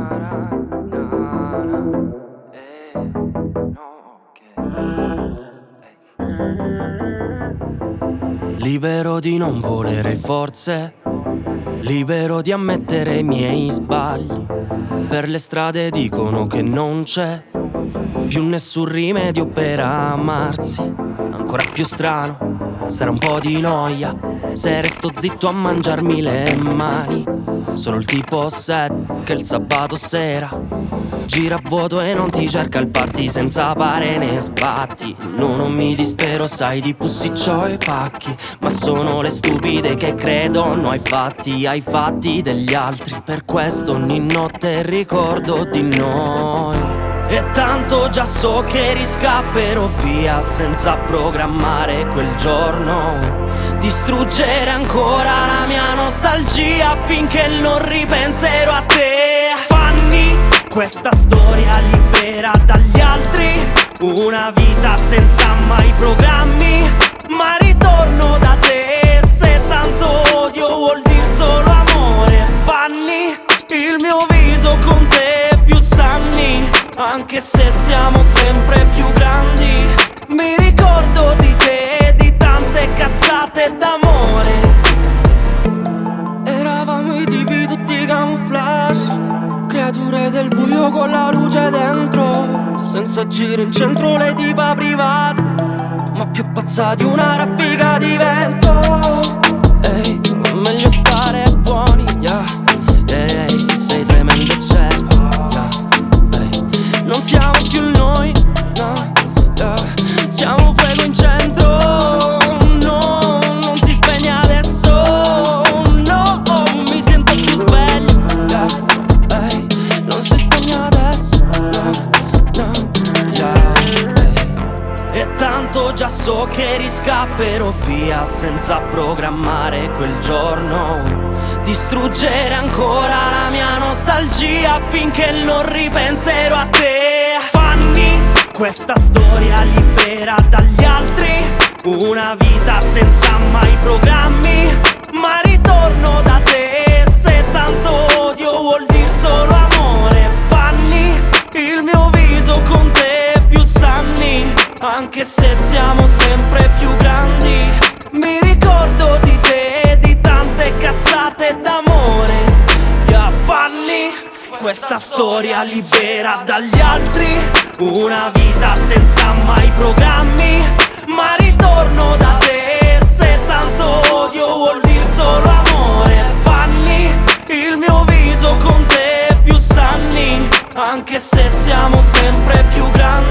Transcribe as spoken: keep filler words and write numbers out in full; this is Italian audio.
Libero di non volere forze, libero di ammettere i miei sbagli. Per le strade dicono che non c'è più nessun rimedio per amarsi. Ancora più strano, sarà un po' di noia se resto zitto a mangiarmi le mani. Sono il tipo set che il sabato sera gira a vuoto e non ti cerca il party senza pare ne sbatti. No, non mi dispero, sai di pussi c'ho i pacchi, ma sono le stupide che credono ai fatti, ai fatti degli altri. Per questo ogni notte ricordo di noi. E tanto già so che riscapperò via senza programmare quel giorno. Distruggere ancora la mia nostalgia finché non ripenserò a te. Fanni questa storia libera dagli altri, una vita senza mai programmi, ma ritorno da te. Se tanto odio vuol dir solo amore. Fanni il mio viso con te più sanni, anche se siamo sempre più grandi. Mi ricordo di te, di tante cazzate d'amore. Eravamo i tipi tutti camouflage, creature del buio con la luce dentro, senza giro in centro le tipa private, ma più pazza di una raffica di vento. Ehi, meglio stare buoni, yeah. Ehi, sei tremendo e certo, yeah. Ehi, non siamo più noi, no, yeah. Siamo fuoco in centro, no, non si spegne adesso, no, mi sento più sveglio, yeah. Ehi, non si spegne adesso, no, no, yeah. Ehi. E tanto già so che riscapperò via senza programmare quel giorno. Distruggere ancora la mia nostalgia finché non ripenserò a te. Fanni questa storia libera dagli altri, una vita senza mai programmi, ma ritorno da te. Se tanto odio vuol dir solo amore. Fanni il mio viso con te più sanni, anche se siamo sempre più grandi. Mi ricordo di te, di tante cazzate d'amore. Yeah, Fanni questa storia libera dagli altri, una vita senza mai programmi, ma ritorno da te. Se tanto odio vuol dir solo amore. Fanni il mio viso con te più sanni, anche se siamo sempre più grandi.